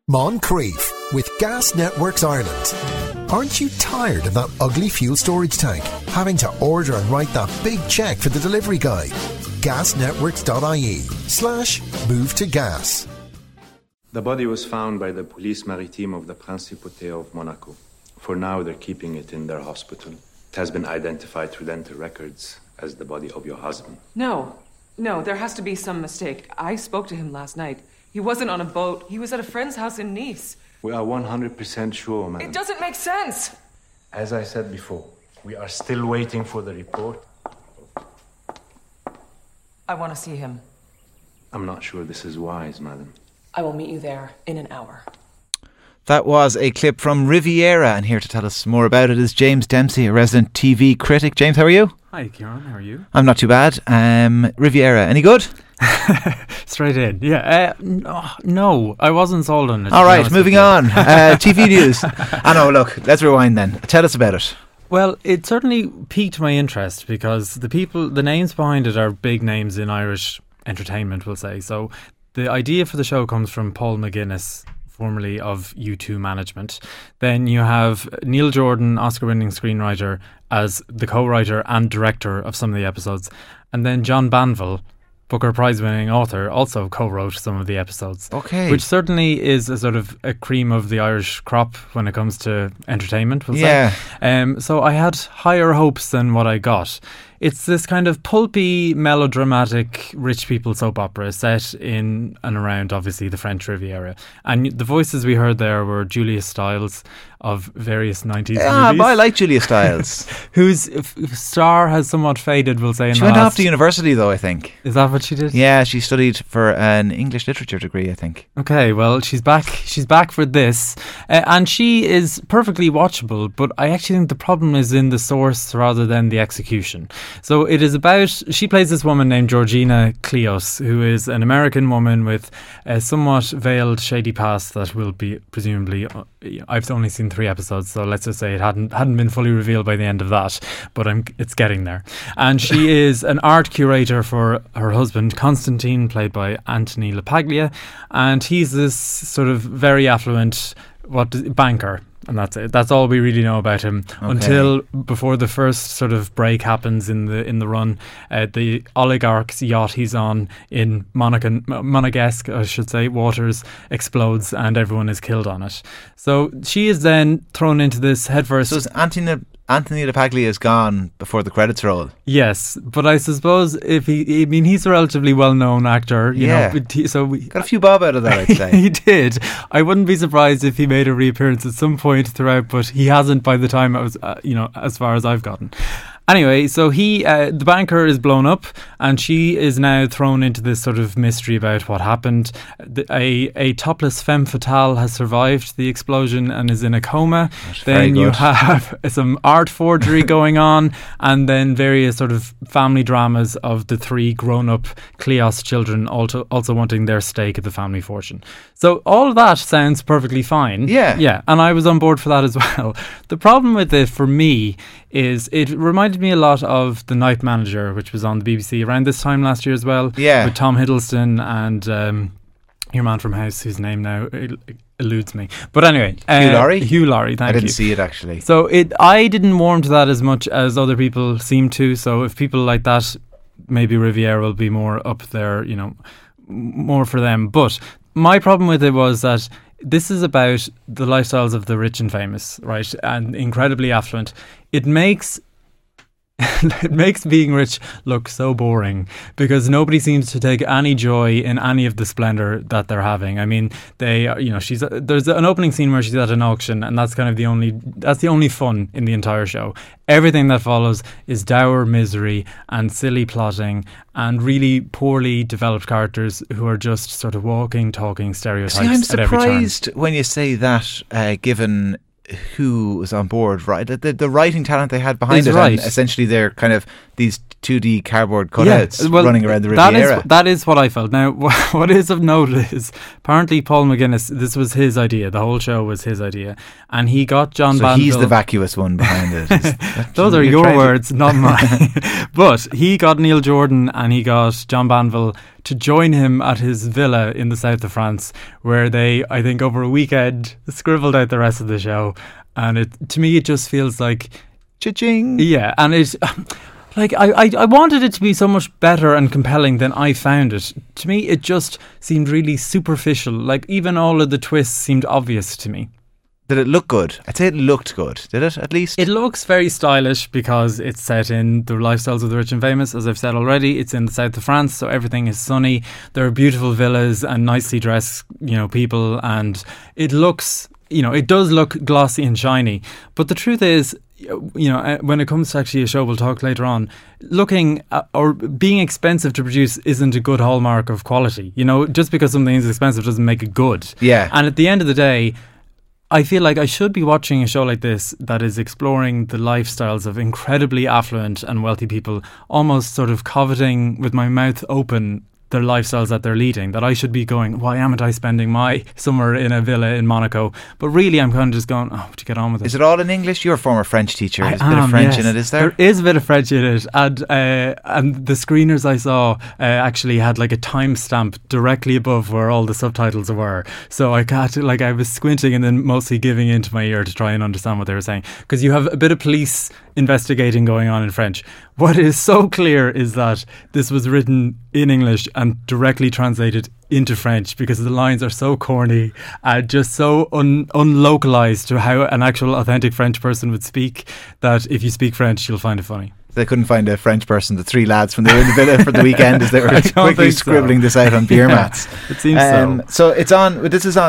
Moncrief with Gas Networks Ireland. Aren't you tired of that ugly fuel storage tank, having to order and write that big cheque for the delivery guy? Gasnetworks.ie/move to gas. The body was found by the Police Maritime of the Principauté of Monaco. For now, they're keeping it in their hospital. It has been identified through dental records as the body of your husband. No, there has to be some mistake. I spoke to him last night. He wasn't on a boat. He was at a friend's house in Nice. We are 100% sure, madam. It doesn't make sense. As I said before, we are still waiting for the report. I want to see him. I'm not sure this is wise, madam. I will meet you there in an hour. That was a clip from Riviera, and here to tell us more about it is James Dempsey, a resident TV critic. James, how are you? Hi, Kieran. How are you? I'm not too bad. Riviera, any good? Straight in. Yeah. No, I wasn't sold on it. All right, moving on. TV news. No, look, let's rewind then. Tell us about it. Well, it certainly piqued my interest because the names behind it are big names in Irish entertainment, we'll say. So the idea for the show comes from Paul McGuinness, formerly of U2 management. Then you have Neil Jordan, Oscar-winning screenwriter, as the co-writer and director of some of the episodes. And then John Banville, Booker Prize-winning author, also co-wrote some of the episodes. Okay. Which certainly is a sort of a cream of the Irish crop when it comes to entertainment, we'll say. So I had higher hopes than what I got. It's this kind of pulpy, melodramatic, rich people soap opera set in and around, obviously, the French Riviera. And the voices we heard there were Julia Stiles of various 90s movies. But I like Julia Stiles. Whose star has somewhat faded, we'll say. She went off to university, though, I think. Is that what she did? Yeah, she studied for an English literature degree, I think. Okay, well, she's back. She's back for this. And she is perfectly watchable, but I actually think the problem is in the source rather than the execution. So it is about, she plays this woman named Georgina Cleos, who is an American woman with a somewhat veiled, shady past that will be presumably, I've only seen 3 episodes, so let's just say it hadn't been fully revealed by the end of that, but it's getting there. And she is an art curator for her husband, Constantine, played by Anthony LaPaglia, and he's this sort of very affluent banker. And that's it. That's all we really know about him until before the first sort of break happens in the run. The oligarch's yacht he's on in Monegasque, I should say, waters explodes and everyone is killed on it. So she is then thrown into this headfirst. So is Anthony LaPaglia is gone before the credits roll. Yes, but I suppose he's a relatively well-known actor. You know, so we got a few bob out of that, I'd say. He did. I wouldn't be surprised if he made a reappearance at some point throughout, but he hasn't by the time it was, as far as I've gotten. Anyway, so the banker is blown up and she is now thrown into this sort of mystery about what happened. A topless femme fatale has survived the explosion and is in a coma. Then you have some art forgery going on, and then various sort of family dramas of the 3 grown-up Cleos children also wanting their stake of the family fortune. So all of that sounds perfectly fine. Yeah, and I was on board for that as well. The problem with it for me is it reminded me a lot of The Night Manager, which was on the BBC around this time last year as well. Yeah. With Tom Hiddleston and your man from House, whose name now eludes me. But anyway. Hugh Laurie, thank you. I didn't see it, actually. So I didn't warm to that as much as other people seem to. So if people like that, maybe Riviera will be more up there, more for them. But my problem with it was that this is about the lifestyles of the rich and famous, right? And incredibly affluent. It makes being rich look so boring because nobody seems to take any joy in any of the splendour that they're having. I mean, there's an opening scene where she's at an auction, and that's kind of the only fun in the entire show. Everything that follows is dour misery and silly plotting and really poorly developed characters who are just sort of walking, talking stereotypes. See, I'm at every turn. surprised when you say that, given who was on board, right? The writing talent they had behind Is it, right. and essentially they're kind of these 2D cardboard cutouts well, running around the Riviera. That is what I felt. Now, what is of note is apparently Paul McGuinness, this was his idea. The whole show was his idea. And he got John So Banville. he's the vacuous one behind it. Those are your words, not mine. But he got Neil Jordan and he got John Banville to join him at his villa in the south of France, where they, I think, over a weekend scribbled out the rest of the show. And to me, it just feels like... Cha-ching! Yeah, and it's... Like, I wanted it to be so much better and compelling than I found it. To me, it just seemed really superficial. Like, even all of the twists seemed obvious to me. Did it look good? I'd say it looked good. Did it, at least? It looks very stylish because it's set in the lifestyles of the rich and famous, as I've said already. It's in the south of France, so everything is sunny. There are beautiful villas and nicely dressed, people, and it looks... it does look glossy and shiny. But the truth is, when it comes to actually a show we'll talk later on, looking or being expensive to produce isn't a good hallmark of quality. Just because something is expensive doesn't make it good. Yeah. And at the end of the day, I feel like I should be watching a show like this that is exploring the lifestyles of incredibly affluent and wealthy people, almost sort of coveting with my mouth open their lifestyles that they're leading, that I should be going, why am I spending my summer in a villa in Monaco? But really I'm kind of just going, to get on with it. Is it all in English? You're a former French teacher. There's a bit am, of French yes. in it, is there? There is a bit of French in it, and the screeners I saw actually had like a timestamp directly above where all the subtitles were. So I got I was squinting and then mostly giving into my ear to try and understand what they were saying, because you have a bit of police investigating going on in French. What is so clear is that this was written in English and directly translated into French, because the lines are so corny and just so unlocalized to how an actual authentic French person would speak, that if you speak French you'll find it funny. They couldn't find a French person, the three lads from they were in the villa for the weekend as they were quickly scribbling this out on beer mats. It seems so. So it's on. This is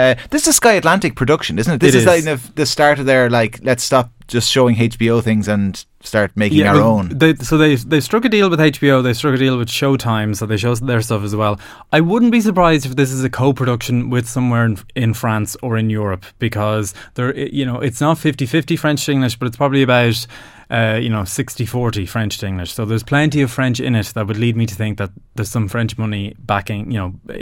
a Sky Atlantic production, isn't it? This is kind of the start of their let's stop just showing HBO things and start making our own. They struck a deal with HBO. They struck a deal with Showtime, so they show their stuff as well. I wouldn't be surprised if this is a co-production with somewhere in France or in Europe, because it's not 50-50 French to English, but it's probably about 60-40 French to English. So there's plenty of French in it that would lead me to think that there's some French money backing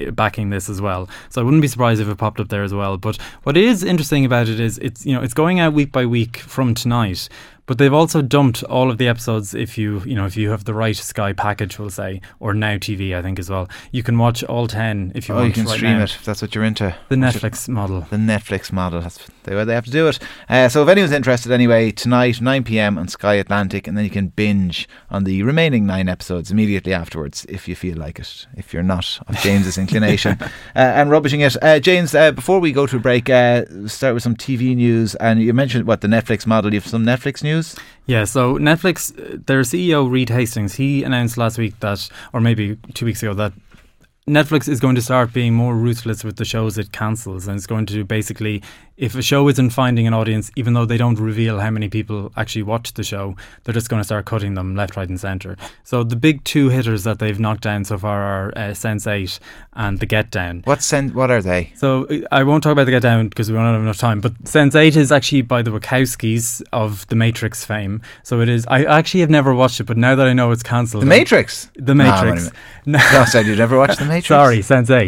this as well. So I wouldn't be surprised if it popped up there as well. But what is interesting about it is it's going out week by week from tonight. But they've also dumped all of the episodes if you have the right Sky package, we'll say, or Now TV, I think, as well. You can watch all 10 if you want. You can right stream now. it if that's what you're into. The Netflix model. The Netflix model. That's the way they have to do it. So if anyone's interested anyway, tonight, 9 p.m. on Sky Atlantic, and then you can binge on the remaining 9 episodes immediately afterwards if you feel like it, if you're not of James's inclination and rubbishing it. James, before we go to a break, start with some TV news. And you mentioned, the Netflix model. You have some Netflix news? Yeah, so Netflix, their CEO Reed Hastings, he announced last week that, or maybe 2 weeks ago, that Netflix is going to start being more ruthless with the shows it cancels, and it's going to basically, if a show isn't finding an audience, even though they don't reveal how many people actually watch the show, they're just going to start cutting them left, right and centre. So the big two hitters that they've knocked down so far are Sense8 and The Get Down. What are they? So I won't talk about The Get Down because we won't have enough time, but Sense8 is actually by the Wachowskis of The Matrix fame. So it is, I actually have never watched it, but now that I know it's cancelled. The Matrix? The Matrix. No, said you'd never watched The Matrix? Sorry,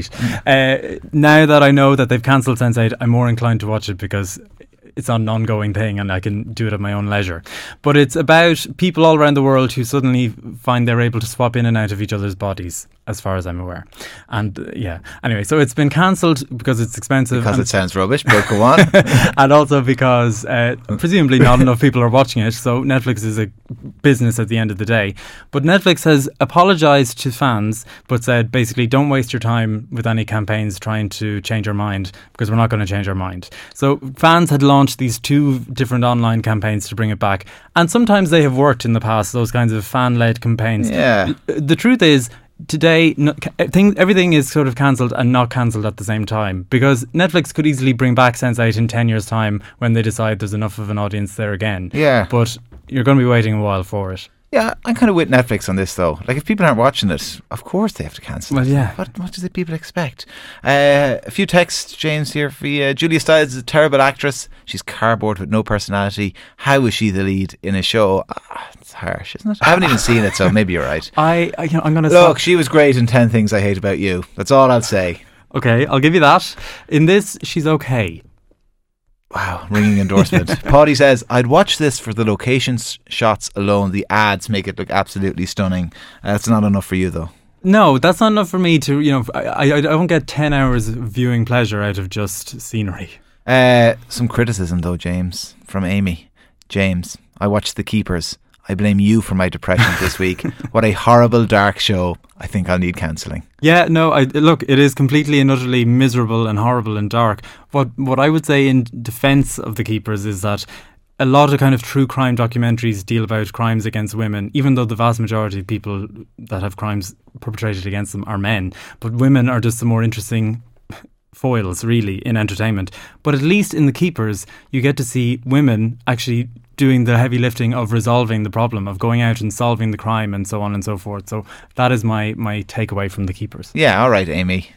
Sense8. Now that I know that they've cancelled Sense8, I'm more inclined to watch it because it's not an ongoing thing and I can do it at my own leisure. But it's about people all around the world who suddenly find they're able to swap in and out of each other's bodies, as far as I'm aware. And anyway, so it's been cancelled because it's expensive. Because it sounds rubbish, but go on. And also because presumably not enough people are watching it, so Netflix is a business at the end of the day. But Netflix has apologised to fans, but said basically don't waste your time with any campaigns trying to change our mind, because we're not going to change our mind. So fans had launched these 2 different online campaigns to bring it back, and sometimes they have worked in the past, those kinds of fan-led campaigns. Yeah. The truth is, today everything is sort of cancelled and not cancelled at the same time, because Netflix could easily bring back Sense8 in 10 years time when they decide there's enough of an audience there again. Yeah. But you're going to be waiting a while for it. Yeah, I'm kind of with Netflix on this though. Like, if people aren't watching it, of course they have to cancel Well, it. yeah. What do the people expect? A few texts, James, here for you. Julia Stiles is a terrible actress. She's cardboard with no personality. How is she the lead in a show? It's harsh, isn't it? I haven't even seen it, so maybe you're right. I'm going to Look, she was great in 10 Things I Hate About You. That's all I'll say. Okay, I'll give you that. In this, she's okay. Wow, ringing endorsement. Paddy says, I'd watch this for the location shots alone. The ads make it look absolutely stunning. That's not enough for you, though. No, that's not enough for me to, I don't get 10 hours of viewing pleasure out of just scenery. Some criticism, though, James, from Amy. James, I watched The Keepers. I blame you for my depression this week. What a horrible, dark show. I think I'll need counselling. Yeah, no, look, it is completely and utterly miserable and horrible and dark. What I would say in defence of The Keepers is that a lot of kind of true crime documentaries deal about crimes against women, even though the vast majority of people that have crimes perpetrated against them are men. But women are just the more interesting foils, really, in entertainment. But at least in The Keepers, you get to see women actually doing the heavy lifting of resolving the problem, of going out and solving the crime and so on and so forth. So that is my takeaway from The Keepers. Yeah, all right, Amy.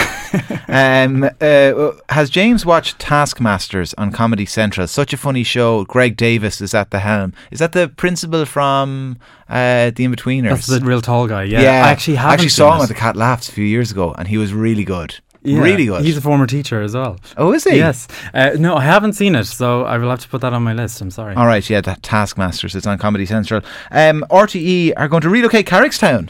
Has James watched Taskmasters on Comedy Central? Such a funny show. Greg Davis is at the helm. Is that the principal from The Inbetweeners? That's the real tall guy, yeah. Yeah, I actually saw him at the Cat Laughs a few years ago, and he was really good. Yeah, really good. He's a former teacher as well. Oh, is he? Yes. No, I haven't seen it, so I will have to put that on my list. I'm sorry. All right, yeah, that Taskmasters. It's on Comedy Central. RTE are going to relocate Carrickstown.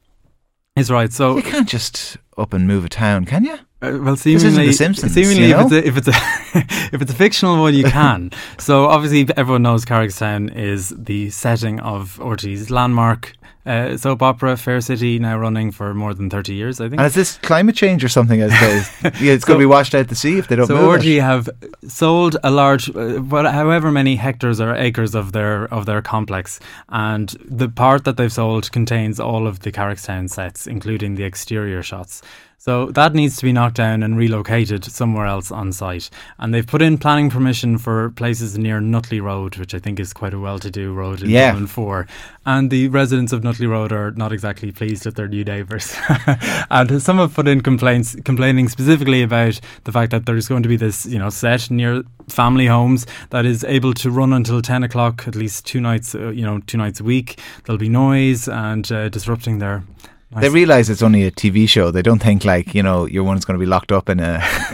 He's right. So you can't just up and move a town, can you? Well, this isn't The Simpsons. Seemingly, you know? if it's a fictional one, you can. So obviously, everyone knows Carrickstown is the setting of RTE's landmark soap opera, Fair City, now running for more than 30 years, I think. And is this climate change or something? It's going to be washed out to sea if they don't move it. So RTE have sold a large, however many hectares or acres of their complex, and the part that they've sold contains all of the Carrickstown sets, including the exterior shots. So that needs to be knocked down and relocated somewhere else on site. And they've put in planning permission for places near Nutley Road, which I think is quite a well-to-do road in Dublin 4. And the residents of Nutley Road are not exactly pleased with their new neighbours. And some have put in complaints, complaining specifically about the fact that there's going to be this, set near family homes that is able to run until 10 o'clock, at least 2 nights a week. There'll be noise and disrupting their... They realise it's only a TV show. They don't think your one's going to be locked up in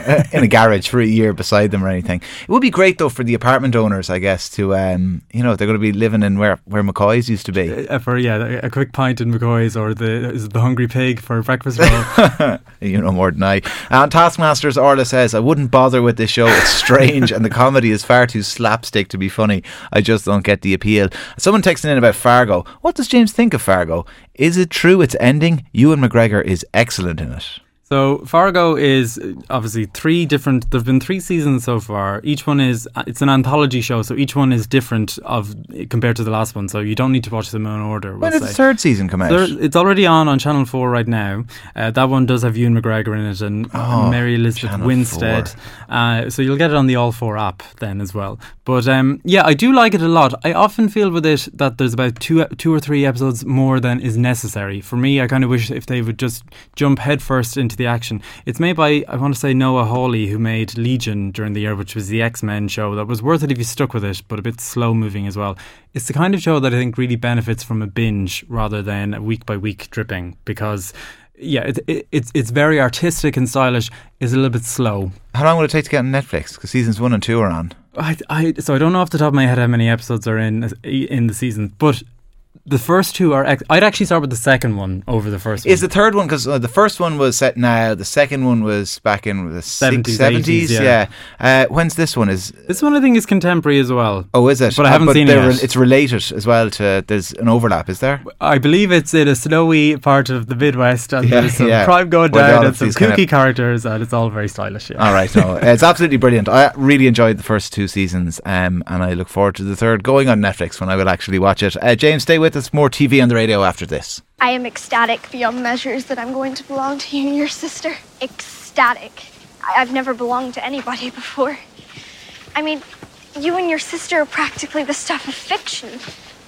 a garage for a year beside them or anything. It would be great though for the apartment owners, I guess, to they're going to be living in where McCoy's used to be. For a quick pint in McCoy's or the Hungry Pig for a breakfast roll. You know more than I. And Taskmasters, Orla says, I wouldn't bother with this show. It's strange and the comedy is far too slapstick to be funny. I just don't get the appeal. Someone texting in about Fargo. What does James think of Fargo? Is it true it's ending? Ewan McGregor is excellent in it. So Fargo is obviously there've been 3 seasons so far. Each one it's an anthology show, so each one is different compared to the last one, so you don't need to watch them in order. When did the 3rd season come out? It's already on Channel 4 right now. That one does have Ewan McGregor in it and Mary Elizabeth Channel Winstead. 4. So you'll get it on the All 4 app then as well. But I do like it a lot. I often feel with it that there's about 2 or 3 episodes more than is necessary. For me, I kind of wish if they would just jump headfirst into the action. It's made by, I want to say, Noah Hawley, who made Legion during the year, which was the X-Men show that was worth it if you stuck with it, but a bit slow moving as well. It's the kind of show that I think really benefits from a binge rather than a week by week dripping, because it's very artistic and stylish. It's a little bit slow. How long will it take to get on Netflix? Because seasons 1 and 2 are on. So I don't know off the top of my head how many episodes are in the season, but the first 2 are... I'd actually start with the second one over the first one. Is the third one... Because the first one was set now. The second one was back in the 70s. 80s, yeah. When's this one? This one I think is contemporary as well. Oh, is it? But I haven't seen it yet. It's related as well to... There's an overlap, is there? I believe it's in a snowy part of the Midwest, and there's some crime going down and some kooky characters, and it's all very stylish. Yeah. All right, no. It's absolutely brilliant. I really enjoyed the first 2 seasons, and I look forward to the third going on Netflix when I will actually watch it. James, stay with us. More TV on the radio after this. I am ecstatic beyond measures that I'm going to belong to you and your sister. Ecstatic. I've never belonged to anybody before. I mean, you and your sister are practically the stuff of fiction.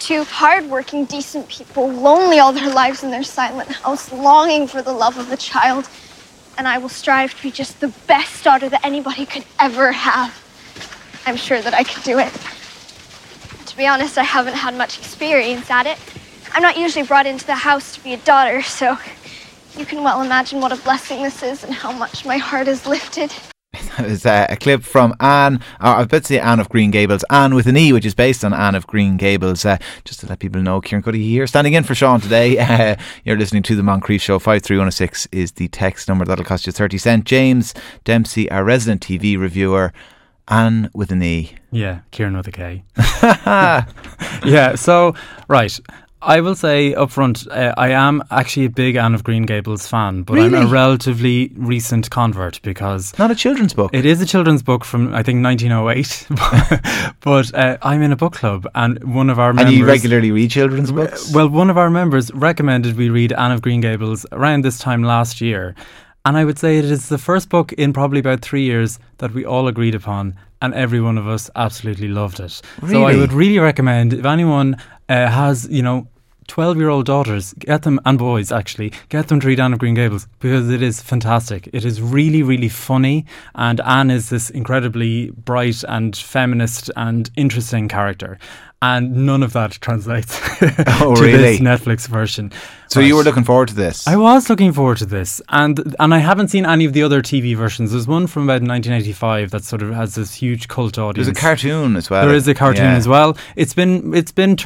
Two hard-working, decent people, lonely all their lives in their silent house, longing for the love of a child. And I will strive to be just the best daughter that anybody could ever have. I'm sure that I could do it. To be honest, I haven't had much experience at it. I'm not usually brought into the house to be a daughter, so you can well imagine what a blessing this is and how much my heart is lifted. That was a clip from Anne, I was about to say Anne of Green Gables, Anne with an E, which is based on Anne of Green Gables. Just to let people know, Kieran Cuddy here, standing in for Sean today. You're listening to The Moncrief Show. 53106 is the text number. That'll cost you 30 cents. James Dempsey, our resident TV reviewer. Anne with an E. Yeah, Kieran with a K. Yeah, so, right. I will say up front, I am actually a big Anne of Green Gables fan, but Really? I'm a relatively recent convert because... Not a children's book. It is a children's book from, I think, 1908, but I'm in a book club, and one of our members... And you regularly read children's books? Well, one of our members recommended we read Anne of Green Gables around this time last year, and I would say it is the first book in probably about 3 years that we all agreed upon, and every one of us absolutely loved it. Really? So I would really recommend, if anyone has, 12-year-old daughters, get them, and boys actually, get them to read Anne of Green Gables, because it is fantastic. It is really, really funny, and Anne is this incredibly bright and feminist and interesting character. And none of that translates Oh, to really? this Netflix version. So you were looking forward to this? I was looking forward to this, and I haven't seen any of the other TV versions. There's one from about 1985 that sort of has this huge cult audience. There's a cartoon as well. There is a cartoon Yeah. as well. It's been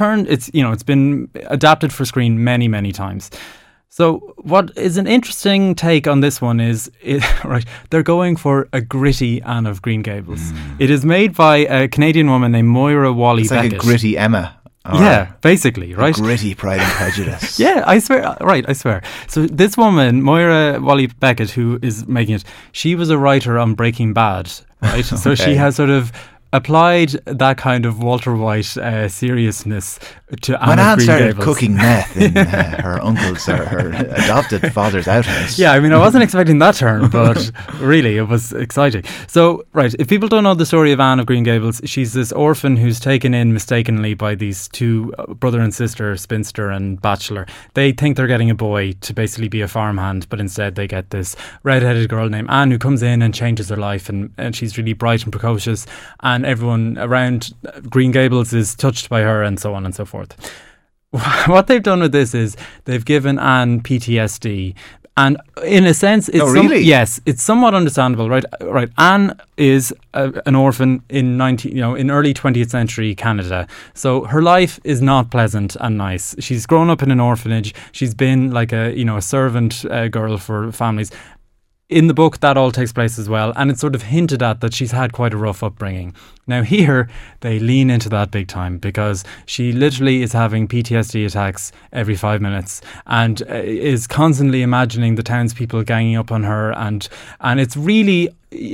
adapted for screen many, many times. So what is an interesting take on this one is, right, they're going for a gritty Anne of Green Gables. It is made by a Canadian woman named Moira Wally It's like Beckett. a gritty Emma. Or Yeah, basically, right? a gritty Pride and Prejudice. Yeah, I swear. Right, I swear. So this woman, Moira Wally Beckett, who is making it, she was a writer on Breaking Bad, right? So she has sort of applied that kind of Walter White seriousness to Anne When of Anne Green started Gables. cooking meth in her uncle's or her adopted father's outhouse. Yeah, I mean, I wasn't expecting that turn, but really, it was exciting. So, right, if people don't know the story of Anne of Green Gables, she's this orphan who's taken in mistakenly by these two, brother and sister, spinster and bachelor. They think they're getting a boy to basically be a farmhand, but instead they get this red-headed girl named Anne who comes in and changes her life, and she's really bright and precocious, and everyone around Green Gables is touched by her, and so on and so forth. What they've done with this is they've given Anne PTSD, and in a sense, it's really? yes, it's somewhat understandable, right? Right. Anne is an orphan in in early 20th century Canada, so her life is not pleasant and nice. She's grown up in an orphanage. She's been like a servant girl for families. In the book, that all takes place as well, and it's sort of hinted at that she's had quite a rough upbringing. Now here, they lean into that big time, because she literally is having PTSD attacks every 5 minutes and is constantly imagining the townspeople ganging up on her, and it's really,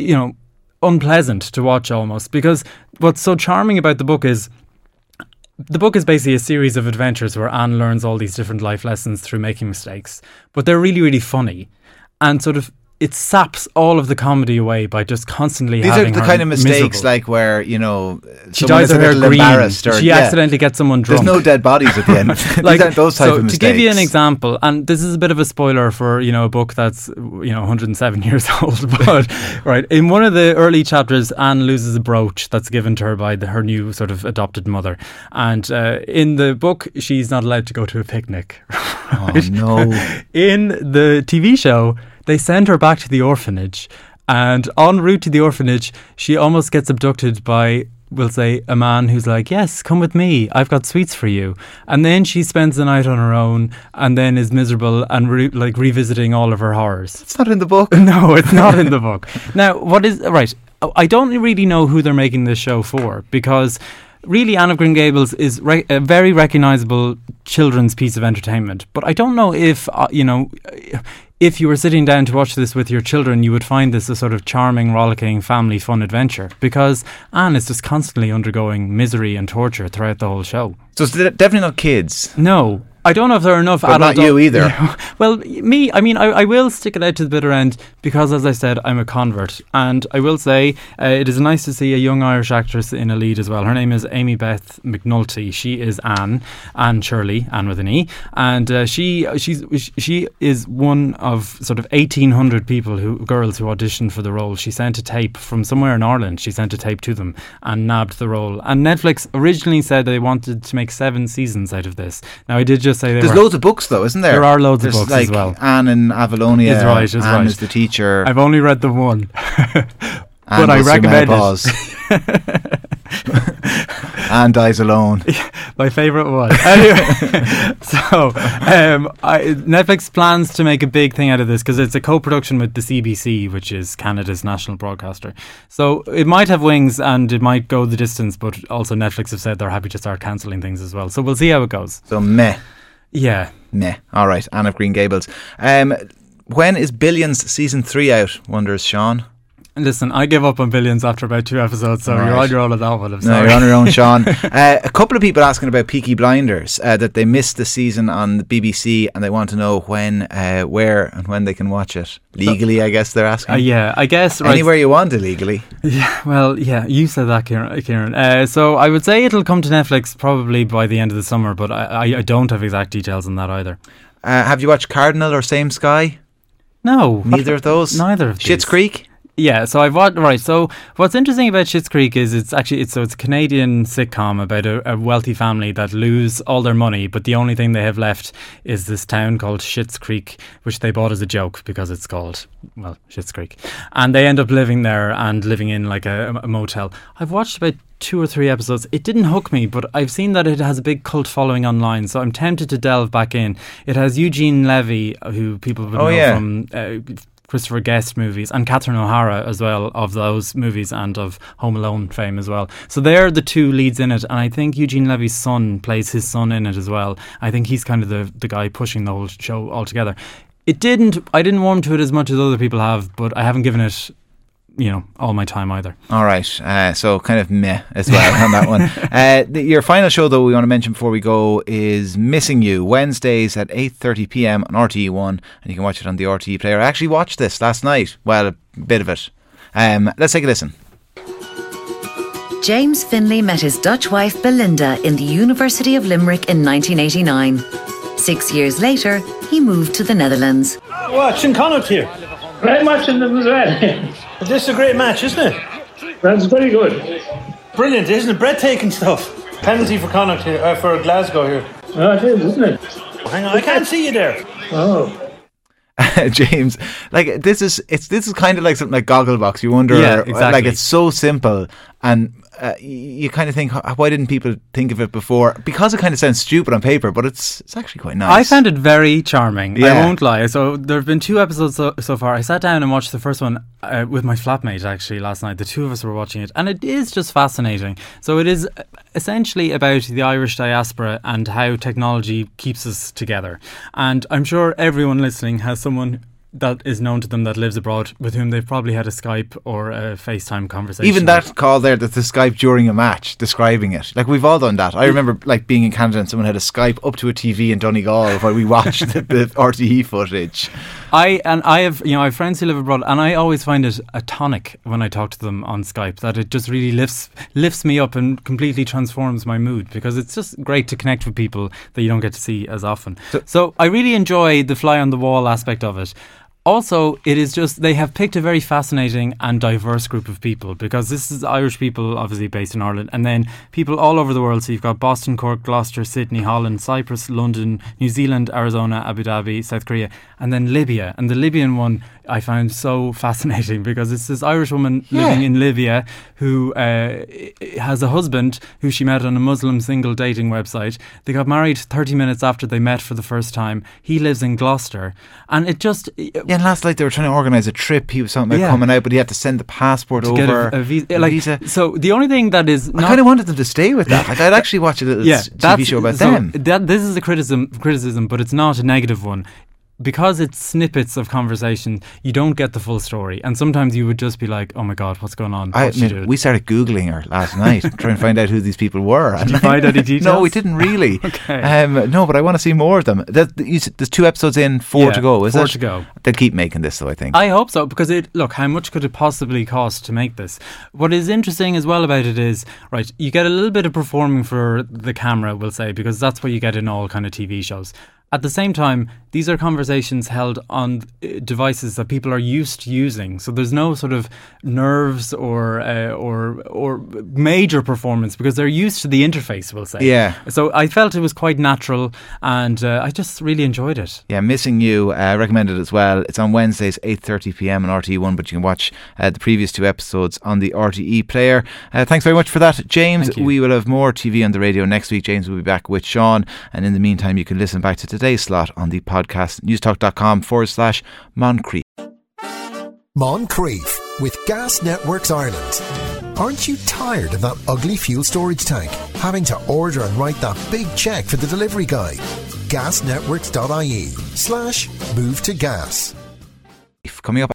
unpleasant to watch almost, because what's so charming about the book is basically a series of adventures where Anne learns all these different life lessons through making mistakes, but they're really, really funny, and sort of it saps all of the comedy away by just constantly These having are the her kind of mistakes miserable. like where, She someone dyes is her a hair little green. embarrassed. Or, She accidentally gets someone drunk. There's no dead bodies at the end. These aren't those type of mistakes. To give you an example, and this is a bit of a spoiler for a book that's 107 years old, but right, in one of the early chapters, Anne loses a brooch that's given to her by her new sort of adopted mother, and in the book she's not allowed to go to a picnic. Oh no! In the TV show, they send her back to the orphanage, and en route to the orphanage, she almost gets abducted by, we'll say, a man who's like, yes, come with me, I've got sweets for you. And then she spends the night on her own, and then is miserable and revisiting all of her horrors. It's not in the book. No, it's not in the book. Now, right, I don't really know who they're making this show for, because really Anne of Green Gables is a very recognisable children's piece of entertainment. But I don't know if, if you were sitting down to watch this with your children, you would find this a sort of charming, rollicking, family fun adventure, because Anne is just constantly undergoing misery and torture throughout the whole show. So it's definitely not kids. No, I don't know if there are enough But adult... not you either. Well, me, I mean, I will stick it out to the bitter end because, as I said, I'm a convert. And I will say it is nice to see a young Irish actress in a lead as well. Her name is Amy Beth McNulty. She is Anne Shirley, Anne with an E. And she is one of sort of 1,800 girls who auditioned for the role. She sent a tape from somewhere in Ireland. She sent a tape to them and nabbed the role. And Netflix originally said they wanted to make 7 seasons out of this. Now, I did just say there's loads of books though, isn't there? There are loads of books like as well. Anne in Avalonia. Is right. Anne is the teacher. I've only read the one. But I recommend it. Anne dies alone. My favourite one. Anyway, so Netflix plans to make a big thing out of this because it's a co-production with the CBC, which is Canada's national broadcaster. So it might have wings and it might go the distance, but also Netflix have said they're happy to start cancelling things as well. So we'll see how it goes. So meh. Yeah. Meh. All right. Anne of Green Gables. When is Billions season 3 out? Wonders Sean. Listen, I gave up on Billions after about 2 episodes, so you're on your own on that one. I'm sorry. No, you're on your own, Sean. A couple of people asking about Peaky Blinders, that they missed the season on the BBC and they want to know when, where and when they can watch it. Legally, I guess they're asking. Yeah, I guess. Right. Anywhere you want illegally. Yeah, well, yeah, you said that, Kieran. So I would say it'll come to Netflix probably by the end of the summer, but I don't have exact details on that either. Have you watched Cardinal or Same Sky? No. Neither of those? Neither of these. Schitt's Creek? Yeah, so I've watched. Right, so what's interesting about Schitt's Creek is it's a Canadian sitcom about a wealthy family that lose all their money, but the only thing they have left is this town called Schitt's Creek, which they bought as a joke because it's called, well, Schitt's Creek, and they end up living there and living in like a motel. I've watched about 2 or 3 episodes. It didn't hook me, but I've seen that it has a big cult following online, so I'm tempted to delve back in. It has Eugene Levy, who people would know from Christopher Guest movies, and Catherine O'Hara as well, of those movies and of Home Alone fame as well. So they're the 2 leads in it, and I think Eugene Levy's son plays his son in it as well. I think he's kind of the guy pushing the whole show altogether. I didn't warm to it as much as other people have, but I haven't given it all my time either. All right, so kind of meh as well on that one. Your final show though we want to mention before we go is Missing You, Wednesdays at 8:30 p.m. on RTE1, and you can watch it on the RTE player. I actually watched this last night, well, a bit of it. Let's take a listen. James Finlay met his Dutch wife Belinda in the University of Limerick in 1989. 6 years later, he moved to the Netherlands. Watching Connacht here. I'm watching them as well. This is a great match, isn't it? That's very good. Brilliant, isn't it? Breathtaking stuff. Penalty for Connacht here, for Glasgow here. Oh, it is, isn't it? Hang on, I can't see you there. Oh. James, like this is kind of like something like Gogglebox. You wonder, exactly. Like it's so simple, and you kind of think, why didn't people think of it before? Because it kind of sounds stupid on paper, but it's actually quite nice. I found it very charming. Yeah. I won't lie. So there have been 2 episodes so far. I sat down and watched the first one with my flatmate actually last night. The 2 of us were watching it, and it is just fascinating. So it is essentially about the Irish diaspora and how technology keeps us together. And I'm sure everyone listening has someone that is known to them that lives abroad with whom they've probably had a Skype or a FaceTime conversation. Even that call there, that's the Skype during a match, describing it. Like, we've all done that. I remember like being in Canada and someone had a Skype up to a TV in Donegal while we watched the RTE footage. I have friends who live abroad, and I always find it a tonic when I talk to them on Skype, that it just really lifts me up and completely transforms my mood, because it's just great to connect with people that you don't get to see as often. So I really enjoy the fly on the wall aspect of it. Also, it is just, they have picked a very fascinating and diverse group of people, because this is Irish people obviously based in Ireland, and then people all over the world. So you've got Boston, Cork, Gloucester, Sydney, Holland, Cyprus, London, New Zealand, Arizona, Abu Dhabi, South Korea, and then Libya. And the Libyan one I found so fascinating, because it's this Irish woman living in Libya who has a husband who she met on a Muslim single dating website. They got married 30 minutes after they met for the first time. He lives in Gloucester, and it just... Yeah, and last night they were trying to organise a trip. He was talking about coming out, but he had to send the passport over. Get a visa. So the only thing that is... I kind of wanted them to stay with that. Like, I'd actually watch a little TV show about them. This is a criticism, but it's not a negative one. because it's snippets of conversation, you don't get the full story. And sometimes you would just be like, oh my God, what's going on? What's she doing? We started Googling her last night, trying to find out who these people were. Did you find any details? No, we didn't really. Okay. No, but I want to see more of them. There's 2 episodes in, 4 to go, is it? 4 to go. They'll keep making this, though, I think. I hope so, because look, how much could it possibly cost to make this? What is interesting as well about it is, right, you get a little bit of performing for the camera, we'll say, because that's what you get in all kind of TV shows. At the same time, these are conversations held on devices that people are used to using. So there's no sort of nerves or major performance because they're used to the interface, we'll say. Yeah. So I felt it was quite natural, and I just really enjoyed it. Yeah, Missing You, I recommend it as well. It's on Wednesdays, 8:30 p.m. on RTE1, but you can watch the previous 2 episodes on the RTE player. Thanks very much for that, James. We will have more TV on the radio next week. James will be back with Sean, and in the meantime, you can listen back to today's slot on the podcast, newstalk.com/Moncrief. Moncrief with Gas Networks Ireland. Aren't you tired of that ugly fuel storage tank? Having to order and write that big cheque for the delivery guy? Gasnetworks.ie/move to gas. Coming up